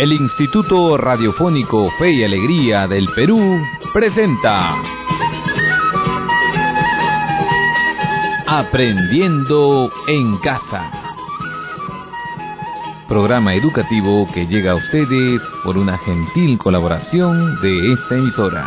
El Instituto Radiofónico Fe y Alegría del Perú presenta Aprendiendo en Casa. Programa educativo que llega a ustedes por una gentil colaboración de esta emisora.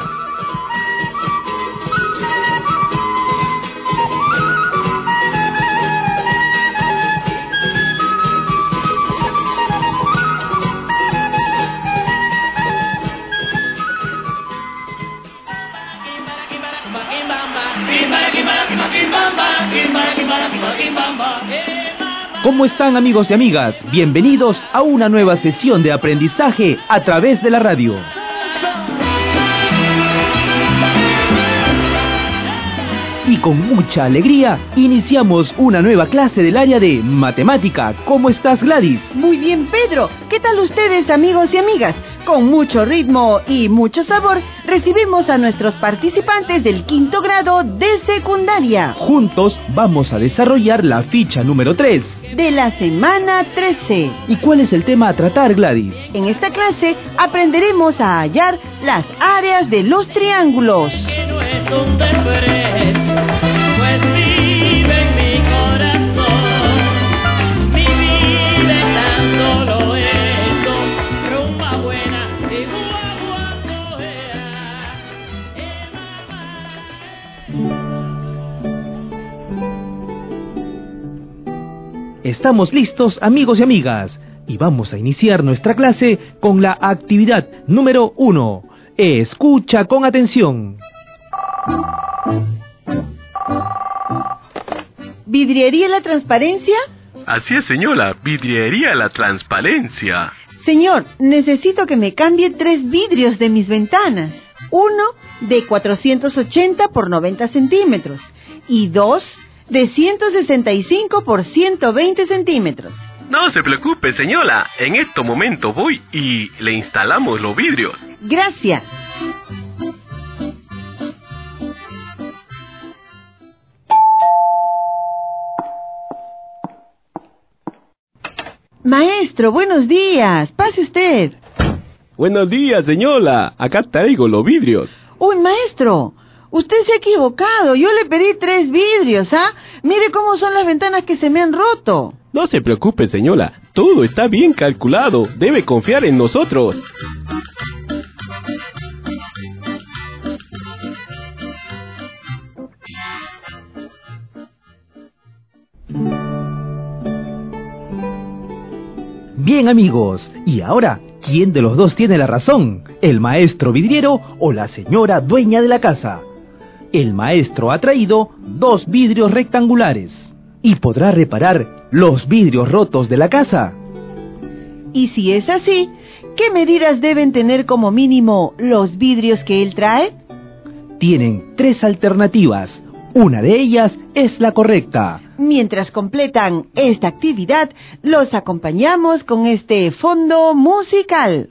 ¿Cómo están, amigos y amigas? Bienvenidos a una nueva sesión de aprendizaje a través de la radio. Y con mucha alegría iniciamos una nueva clase del área de matemática. ¿Cómo estás, Gladys? Muy bien, Pedro. ¿Qué tal ustedes, amigos y amigas? Con mucho ritmo y mucho sabor, recibimos a nuestros participantes del 5º grado de secundaria. Juntos vamos a desarrollar la ficha número 3 de la semana 13. ¿Y cuál es el tema a tratar, Gladys? En esta clase aprenderemos a hallar las áreas de los triángulos. Que no es un desprecio, pues vive en mi corazón. Mi vida es tan solo eso, rumba buena y Estamos listos, amigos y amigas, y vamos a iniciar nuestra clase con la actividad número 1. Escucha con atención. ¿Vidriería La Transparencia? Así es, señora, Vidriería La Transparencia. Señor, necesito que me cambie 3 vidrios de mis ventanas. Uno de 480 por 90 centímetros y 2 de 165 por 120 centímetros. No se preocupe, señora. En este momento voy y le instalamos los vidrios. Gracias. Maestro, buenos días. Pase usted. Buenos días, señora. Acá traigo los vidrios. Uy, maestro, usted se ha equivocado. Yo le pedí 3 vidrios, ¿ah? Mire cómo son las ventanas que se me han roto. No se preocupe, señora. Todo está bien calculado. Debe confiar en nosotros. Bien, amigos, y ahora, ¿quién de los dos tiene la razón? ¿El maestro vidriero o la señora dueña de la casa? El maestro ha traído 2 vidrios rectangulares. ¿Y podrá reparar los vidrios rotos de la casa? Y si es así, ¿qué medidas deben tener como mínimo los vidrios que él trae? Tienen 3 alternativas. Una de ellas es la correcta. Mientras completan esta actividad, los acompañamos con este fondo musical.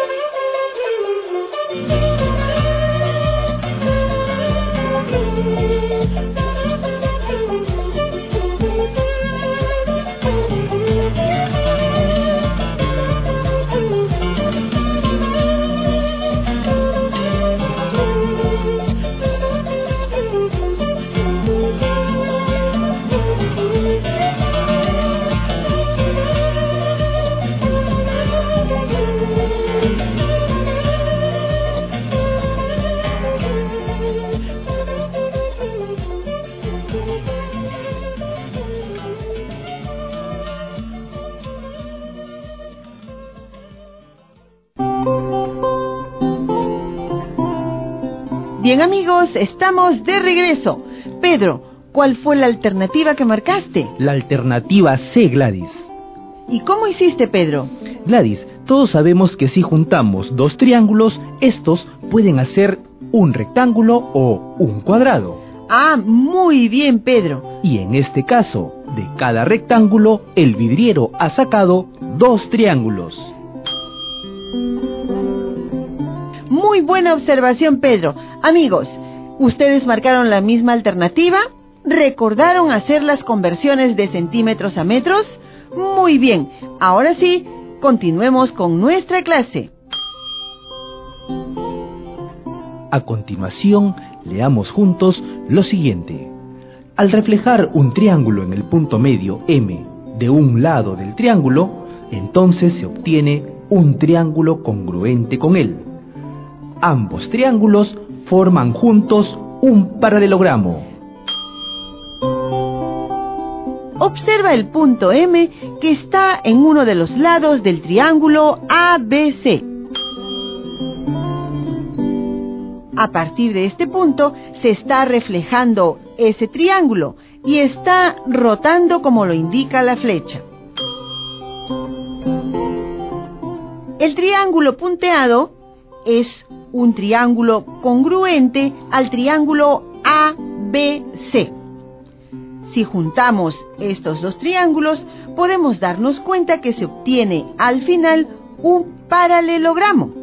Bien, amigos, estamos de regreso. Pedro, ¿cuál fue la alternativa que marcaste? La alternativa C, Gladys. ¿Y cómo hiciste, Pedro? Gladys, todos sabemos que si juntamos 2 triángulos, estos pueden hacer un rectángulo o un cuadrado. Ah, muy bien, Pedro. Y en este caso, de cada rectángulo, el vidriero ha sacado 2 triángulos. Muy buena observación, Pedro. Amigos, ¿ustedes marcaron la misma alternativa? ¿Recordaron hacer las conversiones de centímetros a metros? Muy bien. Ahora sí, continuemos con nuestra clase. A continuación, leamos juntos lo siguiente. Al reflejar un triángulo en el punto medio M de un lado del triángulo, entonces se obtiene un triángulo congruente con él. Ambos triángulos forman juntos un paralelogramo. Observa el punto M que está en uno de los lados del triángulo ABC. A partir de este punto se está reflejando ese triángulo y está rotando como lo indica la flecha. El triángulo punteado es un triángulo congruente al triángulo ABC. Si juntamos estos dos triángulos, podemos darnos cuenta que se obtiene al final un paralelogramo.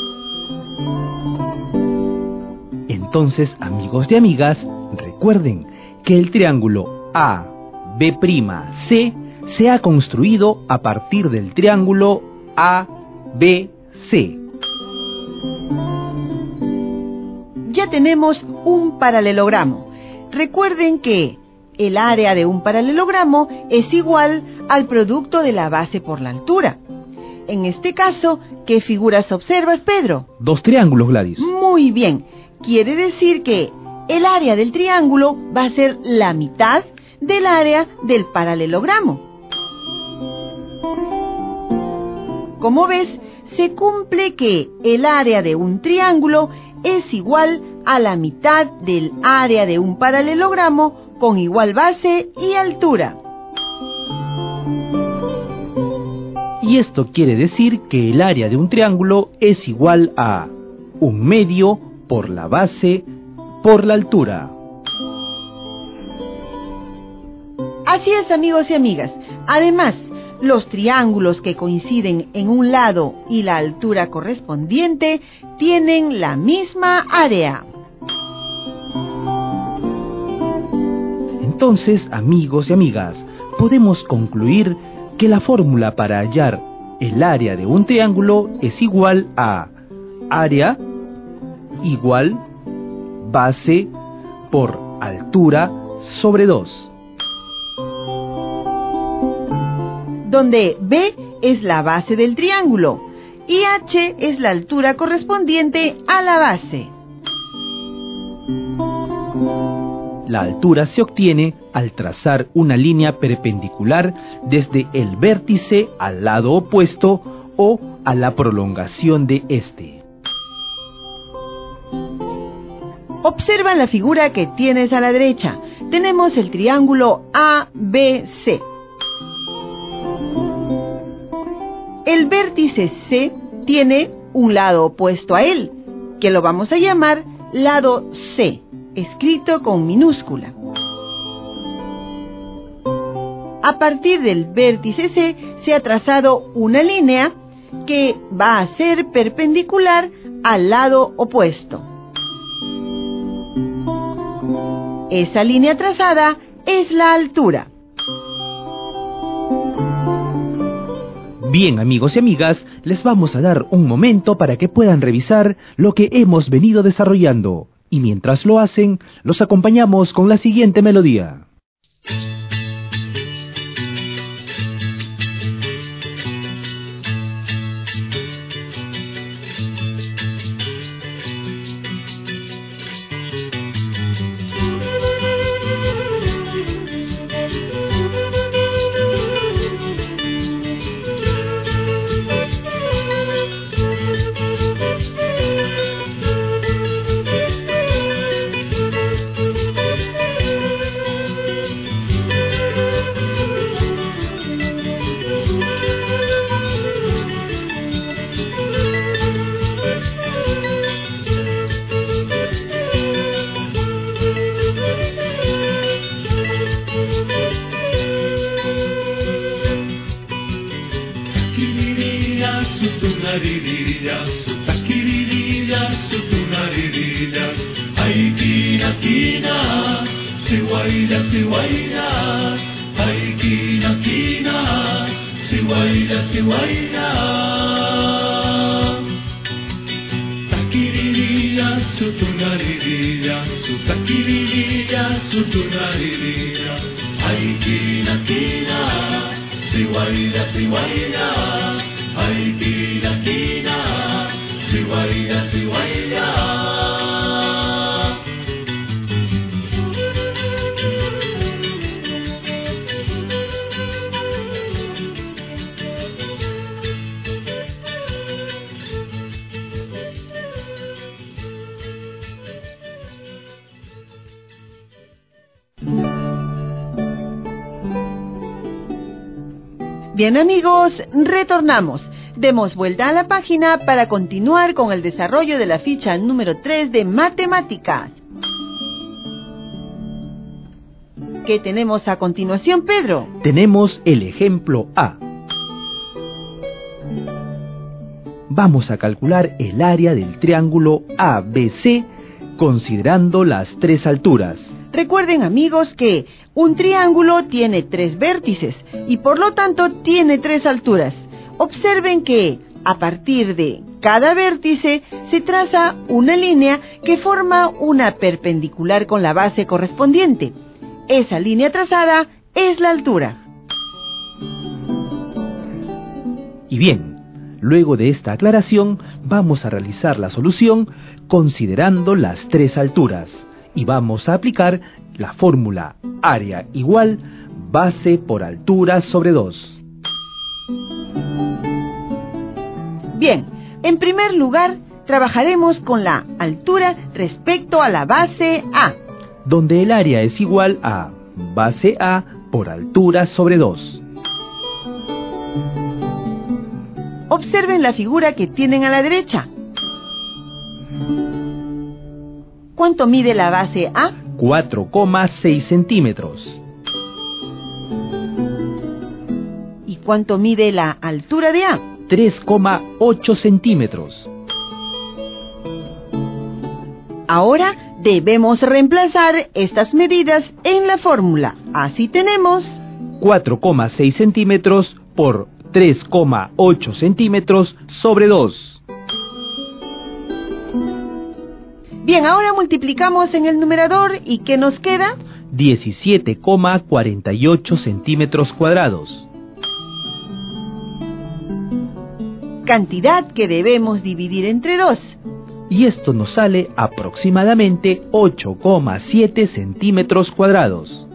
Entonces, amigos y amigas, recuerden que el triángulo ABC se ha construido a partir del triángulo ABC. Ya tenemos un paralelogramo. Recuerden que el área de un paralelogramo es igual al producto de la base por la altura. En este caso, ¿qué figuras observas, Pedro? Dos triángulos, Gladys. Muy bien. Quiere decir que el área del triángulo va a ser la mitad del área del paralelogramo. Como ves, se cumple que el área de un triángulo es igual a la mitad del área de un paralelogramo con igual base y altura. Y esto quiere decir que el área de un triángulo es igual a 1/2 por la base por la altura. Así es, amigos y amigas. Además, los triángulos que coinciden en un lado y la altura correspondiente tienen la misma área. Entonces, amigos y amigas, podemos concluir que la fórmula para hallar el área de un triángulo es igual a área igual base por altura sobre 2. Donde B es la base del triángulo y H es la altura correspondiente a la base. La altura se obtiene al trazar una línea perpendicular desde el vértice al lado opuesto o a la prolongación de este. Observa la figura que tienes a la derecha. Tenemos el triángulo ABC. El vértice C tiene un lado opuesto a él, que lo vamos a llamar lado C, escrito con minúscula. A partir del vértice C se ha trazado una línea que va a ser perpendicular al lado opuesto. Esa línea trazada es la altura. Bien, amigos y amigas, les vamos a dar un momento para que puedan revisar lo que hemos venido desarrollando. Y mientras lo hacen, los acompañamos con la siguiente melodía. Ay, quina, quina, si guayna, Siwaira, siwaira. Takiririya, sutunaririya, sutakiririya, sutunaririya. Ay, kina, kina. Siwaira, siwaira. Ay, kina, kina. Siwaira, siwaira. Bien amigos, retornamos. Demos vuelta a la página para continuar con el desarrollo de la ficha número 3 de matemáticas. ¿Qué tenemos a continuación, Pedro? Tenemos el ejemplo A. Vamos a calcular el área del triángulo ABC considerando las tres alturas. Recuerden amigos que un triángulo tiene 3 vértices y por lo tanto tiene 3 alturas. Observen que a partir de cada vértice se traza una línea que forma una perpendicular con la base correspondiente. Esa línea trazada es la altura. Y bien, luego de esta aclaración vamos a realizar la solución considerando las tres alturas. Y vamos a aplicar la fórmula área igual base por altura sobre 2. Bien, en primer lugar, trabajaremos con la altura respecto a la base A, donde el área es igual a base A por altura sobre 2. Observen la figura que tienen a la derecha. ¿Cuánto mide la base A? 4,6 centímetros. ¿Y cuánto mide la altura de A? 3,8 centímetros. Ahora debemos reemplazar estas medidas en la fórmula. Así tenemos 4,6 centímetros por 3,8 centímetros sobre 2. Bien, ahora multiplicamos en el numerador y ¿qué nos queda? 17,48 centímetros cuadrados. Cantidad que debemos dividir entre 2. Y esto nos sale aproximadamente 8,7 centímetros cuadrados.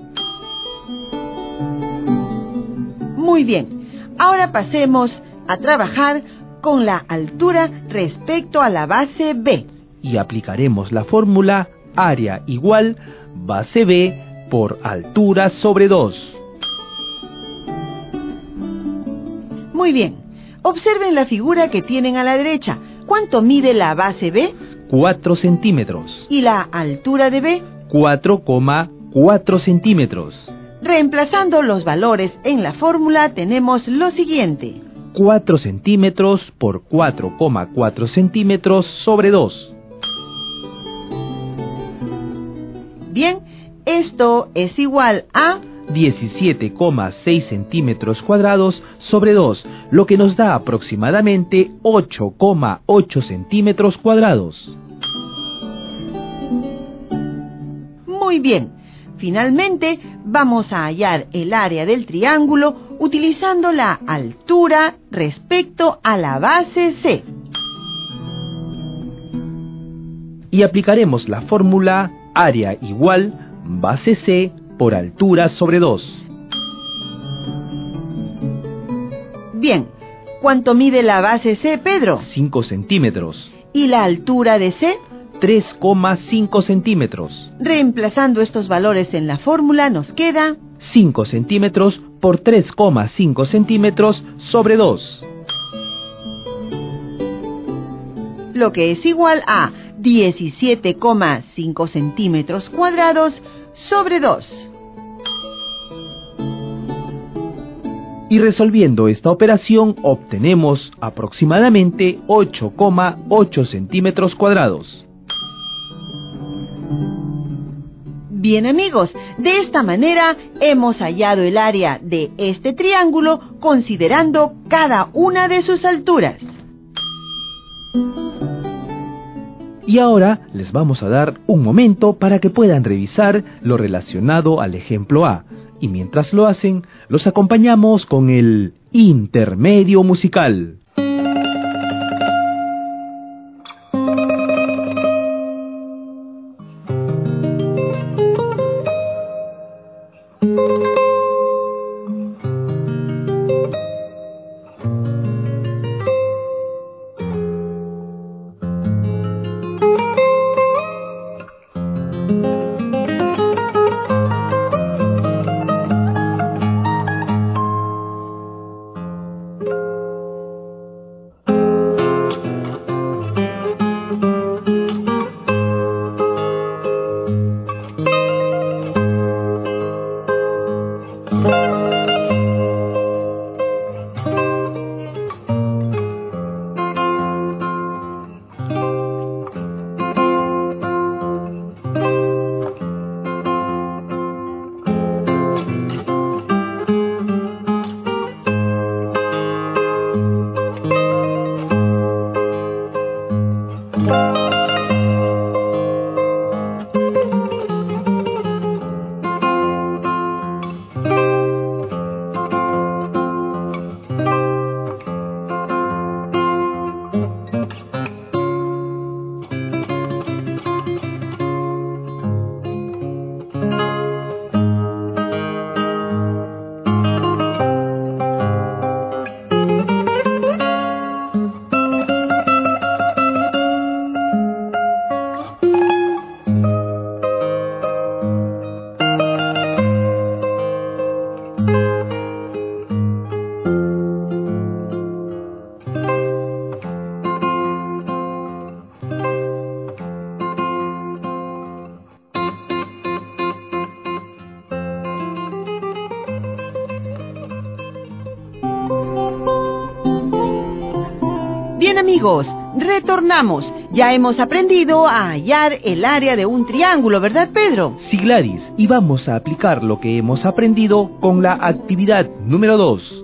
Muy bien, ahora pasemos a trabajar con la altura respecto a la base B. Y aplicaremos la fórmula área igual base B por altura sobre 2. Muy bien, observen la figura que tienen a la derecha. ¿Cuánto mide la base B? 4 centímetros. ¿Y la altura de B? 4,4 centímetros. Reemplazando los valores en la fórmula tenemos lo siguiente. 4 centímetros por 4,4 centímetros sobre 2. Bien, esto es igual a 17,6 centímetros cuadrados sobre 2, lo que nos da aproximadamente 8,8 centímetros cuadrados. Muy bien. Finalmente, vamos a hallar el área del triángulo utilizando la altura respecto a la base C. Y aplicaremos la fórmula área igual base C por altura sobre 2. Bien, ¿cuánto mide la base C, Pedro? 5 centímetros. ¿Y la altura de C? 3,5 centímetros. Reemplazando estos valores en la fórmula nos queda 5 centímetros por 3,5 centímetros sobre 2. Lo que es igual a 17,5 centímetros cuadrados sobre 2. Y resolviendo esta operación obtenemos aproximadamente 8,8 centímetros cuadrados. Bien amigos, de esta manera hemos hallado el área de este triángulo considerando cada una de sus alturas. Y ahora les vamos a dar un momento para que puedan revisar lo relacionado al ejemplo A. Y mientras lo hacen, los acompañamos con el intermedio musical. Bien amigos, retornamos. Ya hemos aprendido a hallar el área de un triángulo, ¿verdad, Pedro? Sí, Gladys, y vamos a aplicar lo que hemos aprendido con la actividad número 2.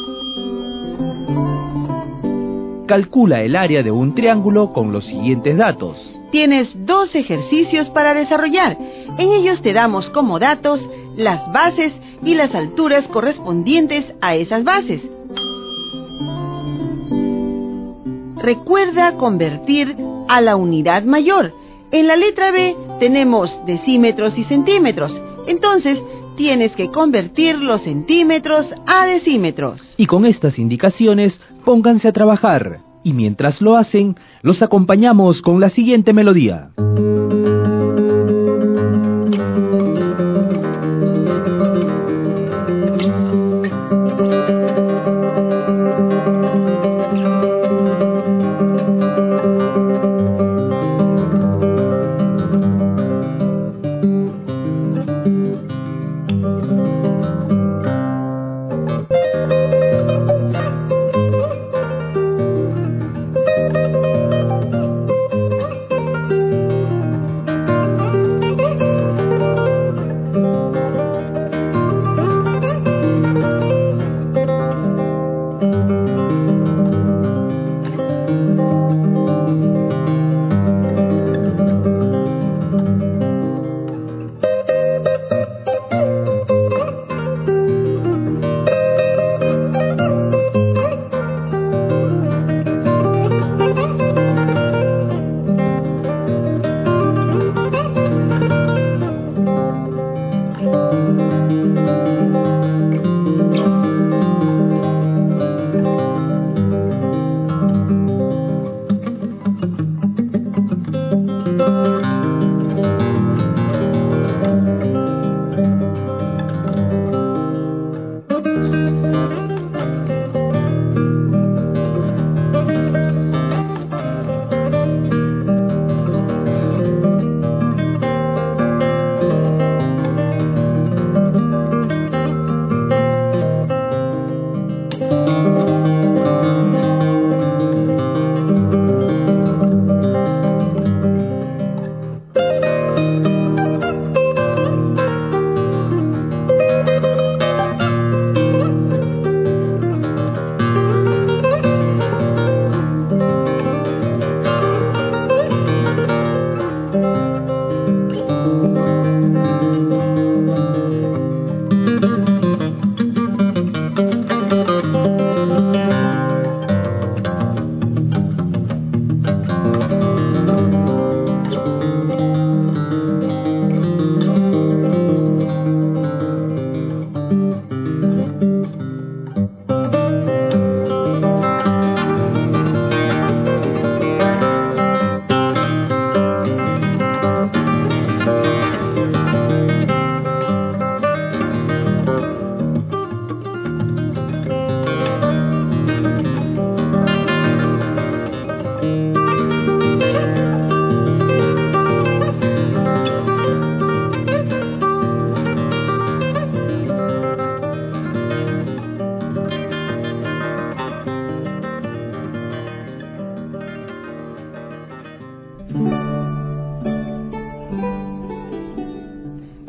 Calcula el área de un triángulo con los siguientes datos. Tienes 2 ejercicios para desarrollar. En ellos te damos como datos las bases y las alturas correspondientes a esas bases. Recuerda convertir a la unidad mayor. En la letra B tenemos decímetros y centímetros. Entonces, tienes que convertir los centímetros a decímetros. Y con estas indicaciones, pónganse a trabajar. Y mientras lo hacen, los acompañamos con la siguiente melodía.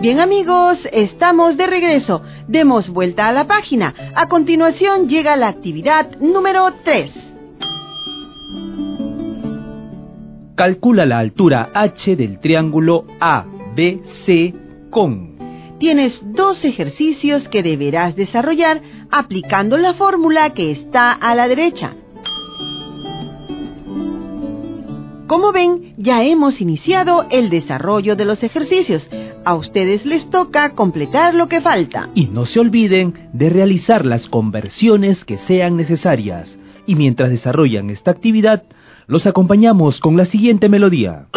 bien amigos, estamos de regreso. Demos vuelta a la página. A continuación llega la actividad número 3. Calcula la altura h del triángulo ABC con... Tienes 2 ejercicios que deberás desarrollar aplicando la fórmula que está a la derecha. Como ven, ya hemos iniciado el desarrollo de los ejercicios. A ustedes les toca completar lo que falta. Y no se olviden de realizar las conversiones que sean necesarias. Y mientras desarrollan esta actividad, los acompañamos con la siguiente melodía.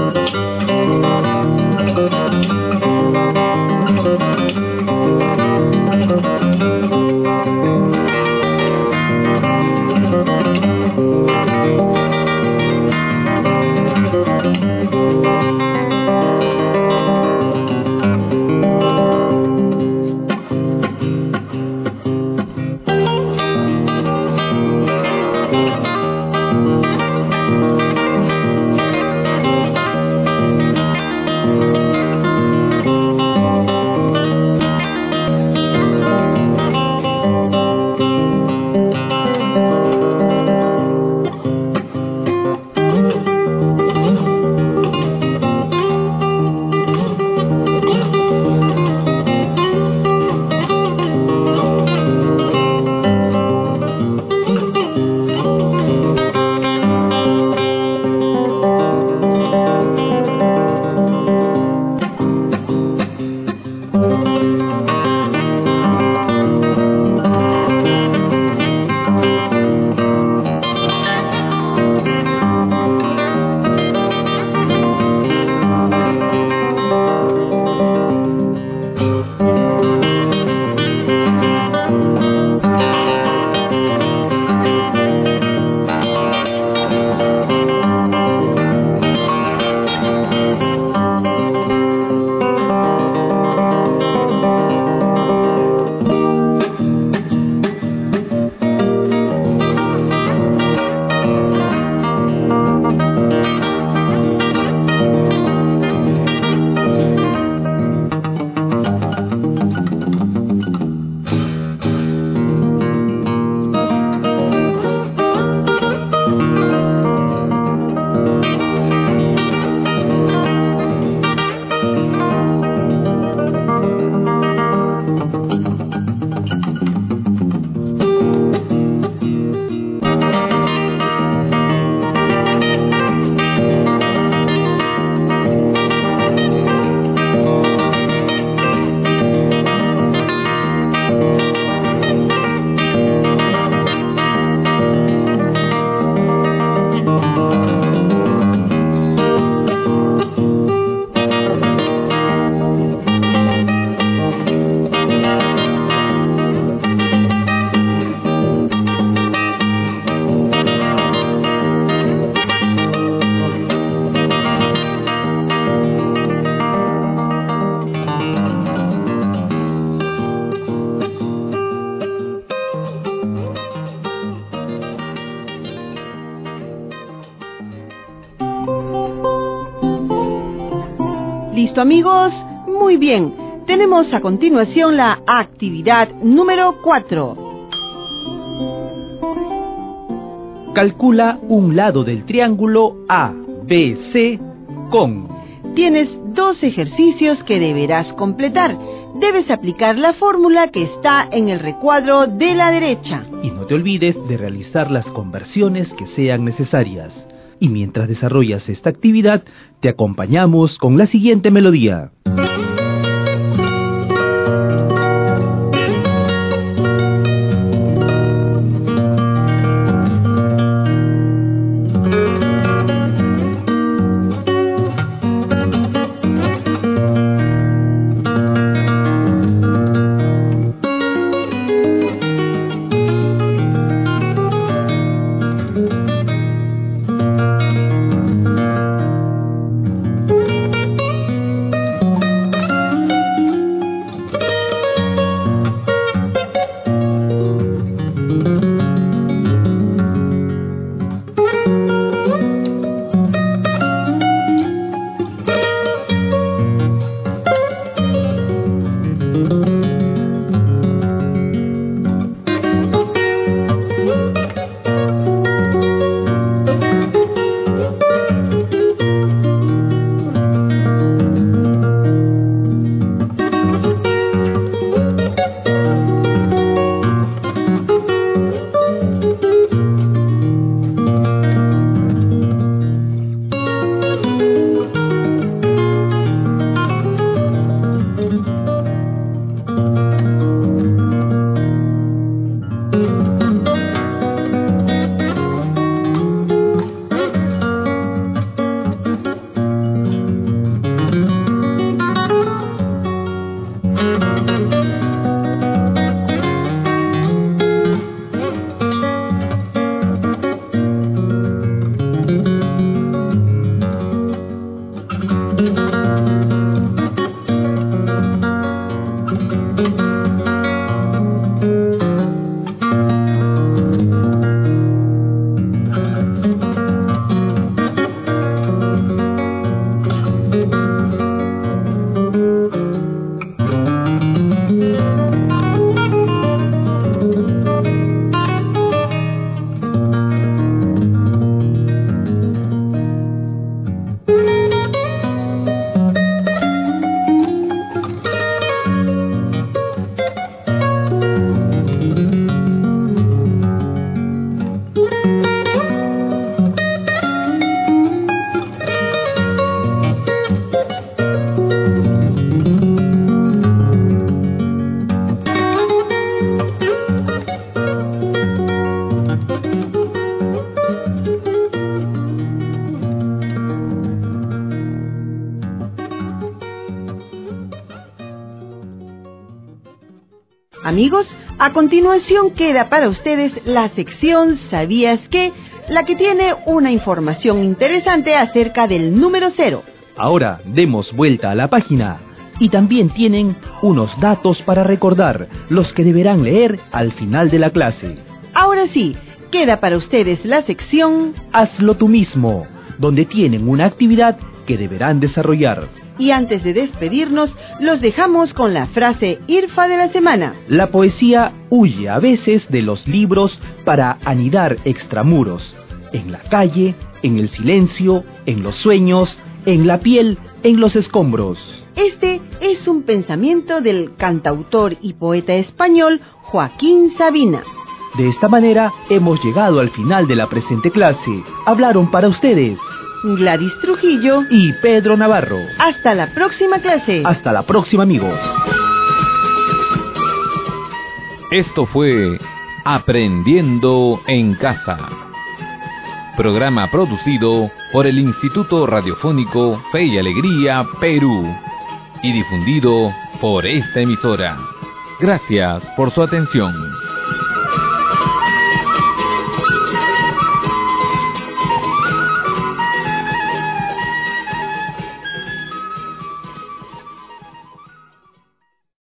¿Listo amigos? Muy bien. Tenemos a continuación la actividad número 4. Calcula un lado del triángulo ABC con... Tienes 2 ejercicios que deberás completar. Debes aplicar la fórmula que está en el recuadro de la derecha. Y no te olvides de realizar las conversiones que sean necesarias. Y mientras desarrollas esta actividad, te acompañamos con la siguiente melodía. Amigos, a continuación queda para ustedes la sección ¿Sabías qué?, la que tiene una información interesante acerca del número 0. Ahora demos vuelta a la página y también tienen unos datos para recordar, los que deberán leer al final de la clase. Ahora sí, queda para ustedes la sección Hazlo tú mismo, donde tienen una actividad que deberán desarrollar. y antes de despedirnos, los dejamos con la frase IRFA de la semana. La poesía huye a veces de los libros para anidar extramuros, en la calle, en el silencio, en los sueños, en la piel, en los escombros. Este es un pensamiento del cantautor y poeta español Joaquín Sabina. De esta manera hemos llegado al final de la presente clase. Hablaron para ustedes Gladys Trujillo y Pedro Navarro. Hasta la próxima clase. Hasta la próxima, amigos. Esto fue Aprendiendo en Casa. Programa producido por el Instituto Radiofónico Fe y Alegría, Perú. Y difundido por esta emisora. Gracias por su atención.